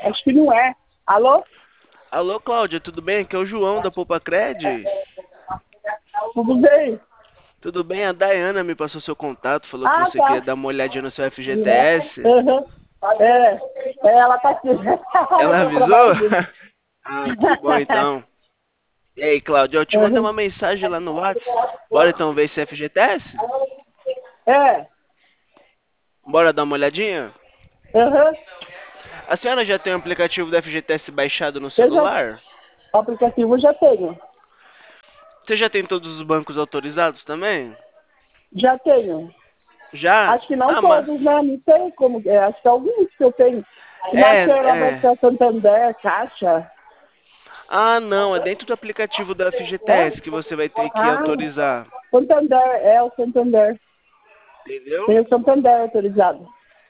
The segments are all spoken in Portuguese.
Acho que não é. Alô? Alô, Cláudia, tudo bem? Aqui é o João da Poupa Cred. Tudo bem? Tudo bem? A Dayana me passou seu contato, falou que Ah, você queria tá. dar uma olhadinha no seu FGTS. Uhum. É, ela tá aqui. Eu Ela tô avisou? trabalhando. Ah, que bom então. E aí, Cláudia, eu te mandei Uhum. uma mensagem lá no Whats. Bora então ver esse FGTS? É, Bora dar uma olhadinha? uhum. A senhora já tem o aplicativo do FGTS baixado no Eu já, celular? o aplicativo eu já tenho. Você já tem todos os bancos autorizados também? Já tenho. Já? Acho que não Ah, mas... todos, né? Não sei como. Acho que alguns que eu tenho. É, Acho que era Banco é. Santander, Caixa. Ah, não, é dentro do aplicativo da É? FGTS que você vai ter que Ah, autorizar. Santander, é o Santander. Entendeu? Tem o Santander autorizado.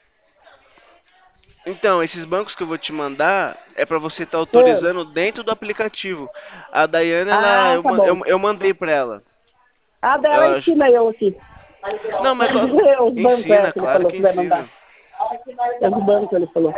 Então, esses bancos que eu vou te mandar é para você estar É. autorizando dentro do aplicativo. A Dayana, Ah, tá bom. eu mandei para ela. A dela Ela, ensina eu aqui. não, mas Os bancos, ensina, que ele claro falou que que vai mandar. ensina. É do banco, ele falou.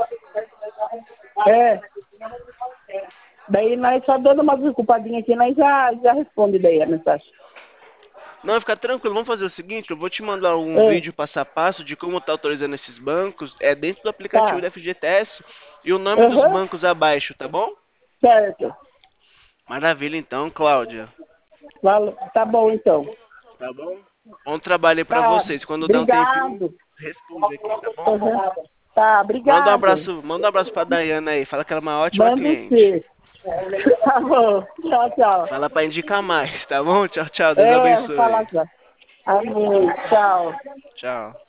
É. Daí nós só dando uma desculpadinha aqui, nós já responde daí a mensagem. Não, fica tranquilo, vamos fazer o seguinte, eu vou te mandar um É. vídeo passo a passo de como tá autorizando esses bancos, é dentro do aplicativo Tá. da FGTS e o nome dos Aham. bancos abaixo, tá bom? Certo. Maravilha então, Cláudia. Tá bom, então. Tá bom? Bom trabalho aí pra Tá. vocês. Quando der um tempinho, Obrigado. responde aqui, tá bom? Aham. Tá, obrigado. Manda um abraço pra Dayana aí. Fala que ela é uma ótima Manda cliente. sim. Tá bom. Tchau, tchau. Fala pra indicar mais, tá bom? Tchau, tchau. Deus É, vou falar abençoe. já. Amém. Tchau. Tchau.